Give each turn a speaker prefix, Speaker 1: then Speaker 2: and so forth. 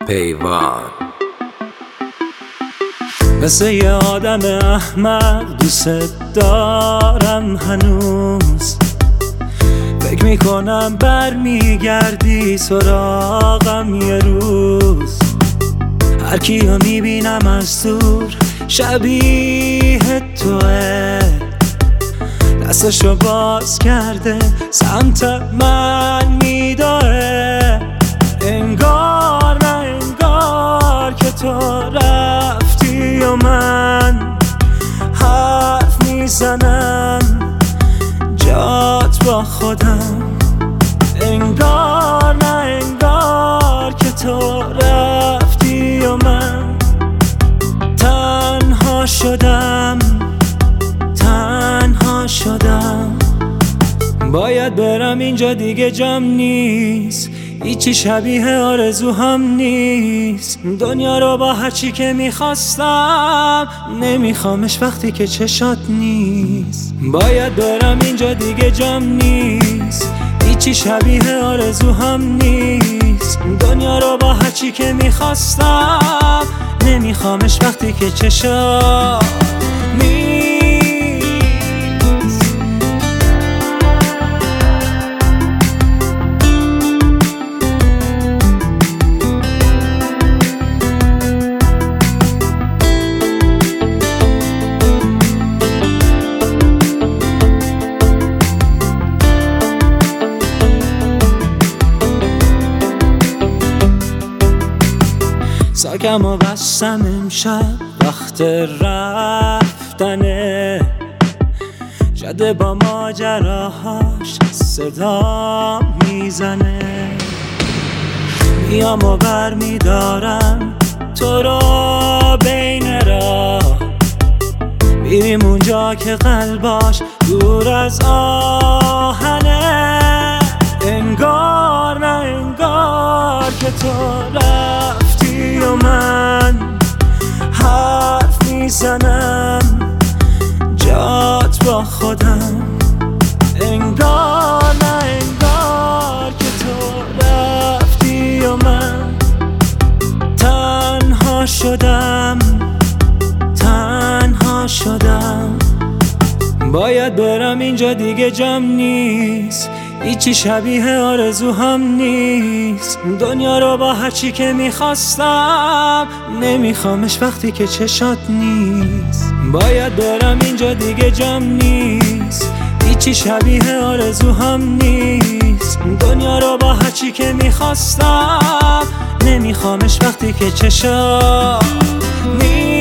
Speaker 1: پیوان. مثل یه آدم احمق دوست دارم هنوز، فکر میکنم برمیگردی سراغم یه روز. هر کیو میبینم از دور شبیه توه، دستشو باز کرده سمت من میداره. انگار نه انگار که تو رفتی و من حرف میزنم جات با خودم. انگار نه انگار که تو رفتی و من تنها شدم، تنها شدم. باید برم اینجا دیگه جام نیست، هیچی شبیه آرزو هم نیست. دنیا رو با هرچی که میخواستم نمیخوامش وقتی که چشات نیست. باید برم اینجا دیگه جام نیست، هیچی شبیه آرزو هم نیست. دنیا رو با هرچی که میخواستم نمیخوامش وقتی که چشات نیست. ساکم و بستم امشب وقت رفتنه، جاده با ماجراهاش صدا میزنه. میام و بر میدارم تو رو بین راه، میریم اونجا که قلباش دور از آهنه. انگار نه انگار که تو رفتی و من حرف میزنم جات با خودم. انگار نه انگار که تو رفتی و من تنها شدم، تنها شدم. باید برم اینجا دیگه جام نیست، هیچی شبیه آرزو هم نیست. دنیا رو با هرچی که میخواستم نمیخوامش وقتی که چشات نیست. باید برم اینجا دیگه جام نیست، هیچی شبیه آرزو هم نیست. دنیا رو با هرچی که میخواستم نمیخوامش وقتی که چشات نیست.